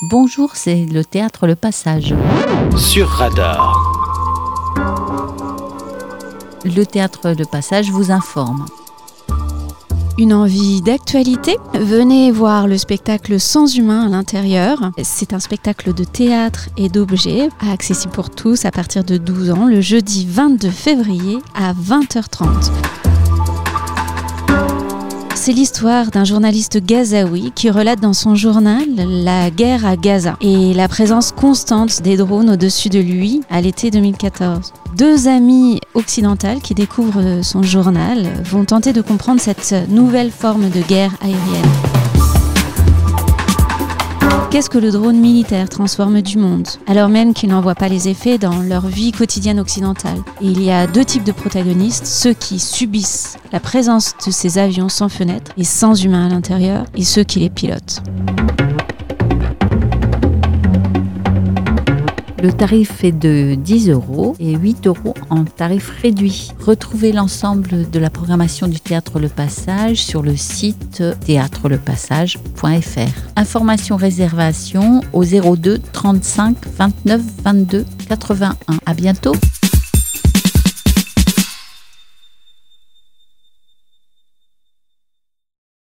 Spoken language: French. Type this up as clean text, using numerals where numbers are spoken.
Bonjour, c'est le théâtre Le Passage. Sur Radar. Le théâtre Le Passage vous informe. Une envie d'actualité ? Venez voir le spectacle Sans humain à l'intérieur. C'est un spectacle de théâtre et d'objets, accessible pour tous à partir de 12 ans, le jeudi 22 février à 20h30. C'est l'histoire d'un journaliste gazaoui qui relate dans son journal la guerre à Gaza et la présence constante des drones au-dessus de lui à l'été 2014. Deux amies occidentales qui découvrent son journal vont tenter de comprendre cette nouvelle forme de guerre aérienne. Qu'est-ce que le drone militaire transforme du monde, alors même qu'ils n'en voient pas les effets dans leur vie quotidienne occidentale? Et il y a deux types de protagonistes, ceux qui subissent la présence de ces avions sans fenêtre et sans humain à l'intérieur, et ceux qui les pilotent. Le tarif est de 10 € et 8 € en tarif réduit. Retrouvez l'ensemble de la programmation du Théâtre Le Passage sur le site théâtrelepassage.fr. Informations réservations au 02 35 29 22 81. À bientôt.